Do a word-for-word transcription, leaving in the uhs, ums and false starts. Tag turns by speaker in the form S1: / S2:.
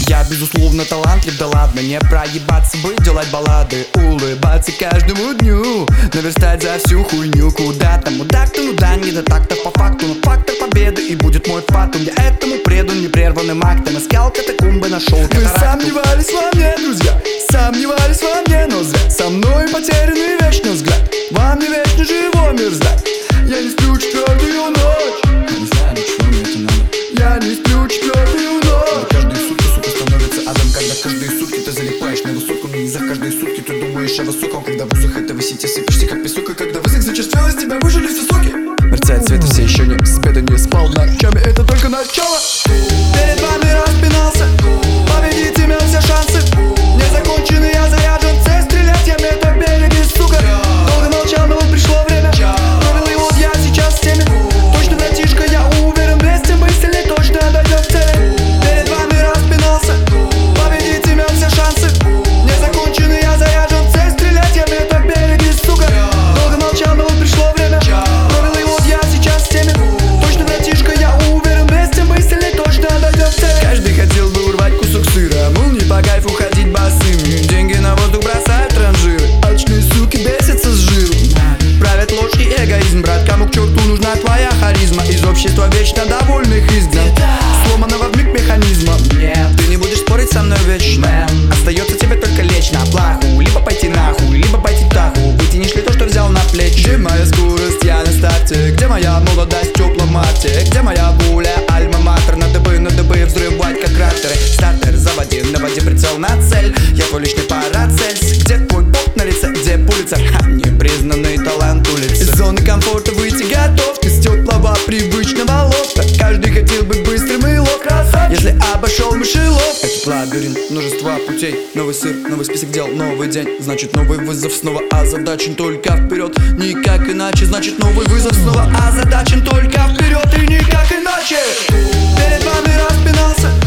S1: Я безусловно талантлив, да ладно, не проебаться бы, делать баллады, улыбаться каждому дню, наверстать за всю хуйню. Куда там, удак-то, ну да, не до такта по факту, но фактор победы и будет мой фатум. Я этому предан непрерванным актом, искал катакомбы, нашел катаракту. Вы сомневались во мне, друзья, сомневались во мне, но зря. Со мной потерянный вечный взгляд, вам не вечно живой мир ждать. Я не сплю четвертую ночь, я не знаю, для чего мне это надо. Я не сплю четвертую ночь. Каждые сутки, сука, становится адом, когда каждые сутки ты залипаешь на высоком. И за каждые сутки ты думаешь о высоком. Когда высохает, ты висите, сыпешься как песок. И когда высох зачерствел, из тебя выжили все соки. Мерцает свет, все еще не спеда, не спал ночами. Это только начало. Перед вами распинался, победить имел все шансы. Незаконченный, я заряжен, цель стрелять, я меток береги, сука. Долго молчал, но вот пришло время. Пробил его, я сейчас в теме. Точно, братишка, я уверен, вместе мы сильнее точно дойдем к цели. Перед вами распинался, победить имел все шансы. Незаконченный, я заряжен, цель стрелять, я меток береги, сука. Долго молчал, но вот пришло время. Пробил его, я сейчас в теме. Точно, братишка, я уверен, вместе мы сильнее точно дойдем к цели. Каждый хотел бы урвать кусок сыра, мол, не по кайфу ходить босыми. Деньги на воздух бросают транжиры, алчные суки бесятся с жиру. Правят ложь и эгоизм, брат, кому к черту нужна твоя харизма? Из общества вечно довольных изгнан, сломанного вмиг механизма. Нет, ты не будешь спорить со мной вечно. Остается тебе только лечь на плаху, либо пойти нахуй, либо пойти в таху. Вытянешь ли то, что взял на плечи? Где моя скорость, я на старте? Где моя молодость в теплом марте? Где моя воля, альма-матер? Надо бы, надо бы взрывать как кратеры. Стартер, заводи, наводи прицел на цель. Я твой личный парацельс. Где твой поп на лице, где пулица? Ха, непризнанный талант улицы. Из зоны комфорта выйти готов, ты с теплого привычного лофта. Каждый хотел быть быстрым и ловко, если обошел мышелов. Этот лабиринт, множество путей. Новый сыр, новый список дел, новый день. Значит новый вызов снова озадачен только вперед, никак иначе. Значит новый вызов снова озадачен только вперед и никак иначе. Перед вами распинался,